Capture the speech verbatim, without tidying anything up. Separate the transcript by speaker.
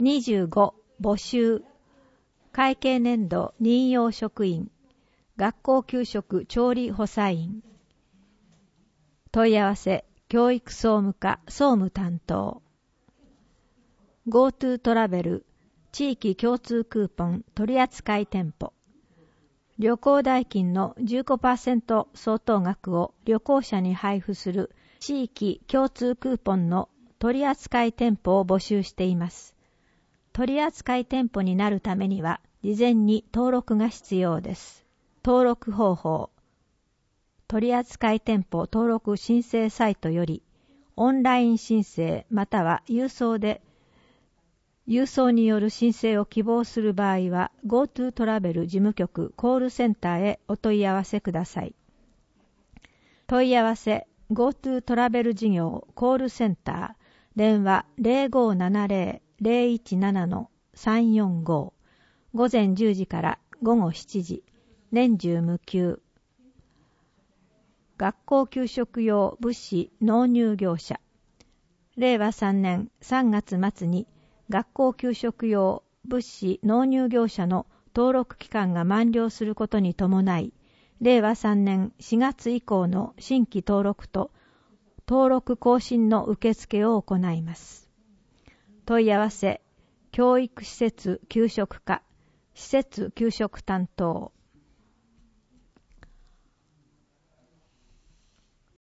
Speaker 1: にじゅうご募集会計年度任用職員学校給食調理補佐員問い合わせ教育総務課総務担当 GoTo トラベル地域共通クーポン取扱店舗旅行代金の じゅうごパーセント 相当額を旅行者に配布する地域共通クーポンの取扱店舗を募集しています。取扱店舗になるためには事前に登録が必要です。登録方法取扱店舗登録申請サイトよりオンライン申請または郵送で郵送による申請を希望する場合は GoTo トラベル事務局コールセンターへお問い合わせください。問い合わせ GoTo トラベル事業コールセンター電話 ゼロごーななゼロ ゼロいちなな さんよんご 午前じゅうじから午後しちじ年中無休学校給食用物資納入業者れいわさんねんさんがつ末に学校給食用物資納入業者の登録期間が満了することに伴い、れいわさんねんしがつ以降の新規登録と登録更新の受付を行います。問い合わせ、教育施設給食課、施設給食担当、